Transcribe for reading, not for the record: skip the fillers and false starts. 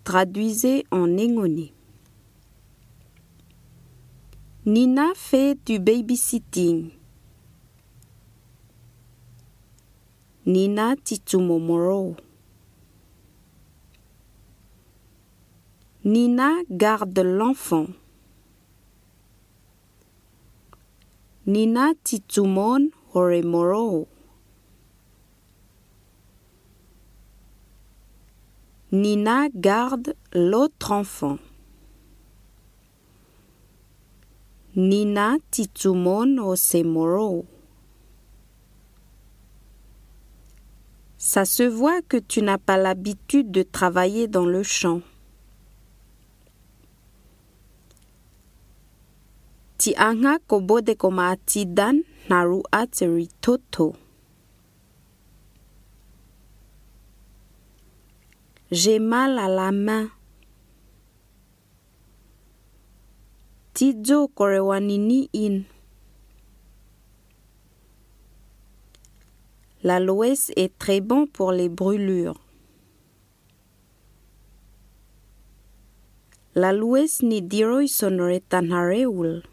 traduisez en engoni. Nina fait du babysitting. Nina titumomoro. Nina garde l'enfant. Nina titumon horemoro. Nina garde l'autre enfant. Nina titumon osemoro. Ça se voit que tu n'as pas l'habitude de travailler dans le champ. Ti anga kobode koma atidan naru ateri toto. J'ai mal à la main. Tidzo korewanini in. L'aloès est très bon pour les brûlures. L'aloès ni diroi sonoretan hareul.